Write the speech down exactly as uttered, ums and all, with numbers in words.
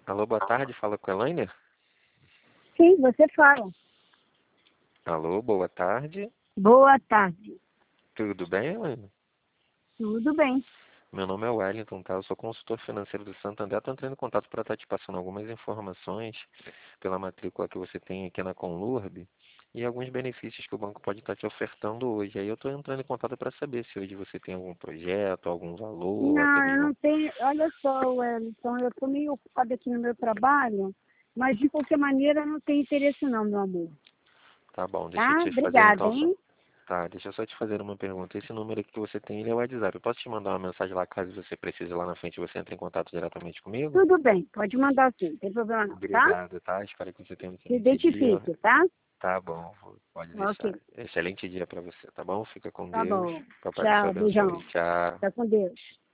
Alô, boa tarde, fala com a Elaine? Sim, você fala. Alô, boa tarde. Boa tarde. Tudo bem, Elaine? Tudo bem. Meu nome é Wellington, tá? Eu sou consultor financeiro do Santander. Estou entrando em contato para estar te passando algumas informações pela matrícula que você tem aqui na Conlurb e alguns benefícios que o banco pode estar te ofertando hoje. Aí eu estou entrando em contato para saber se hoje você tem algum projeto, algum valor, até Não, eu mesmo... não tenho. Olha só, Wellington, eu estou meio ocupada aqui no meu trabalho, mas de qualquer maneira eu não tenho interesse não, meu amor. Tá bom, deixa eu Tá? te fazer Obrigada, então só... hein? Tá, deixa eu só te fazer uma pergunta. Esse número aqui que você tem, ele é o WhatsApp. Eu posso te mandar uma mensagem lá caso você precise lá na frente você entre em contato diretamente comigo? Tudo bem, pode mandar sim, não tem problema não, tá? Obrigado, tá? Espero que você tenha um Se excelente dia. identifique, tá? Tá bom, pode Ok, deixar. Excelente dia pra você, tá bom? Fica com tá Deus. bom. Papai do céu Tchau, abençoe. beijão. Tchau. Fica com Deus.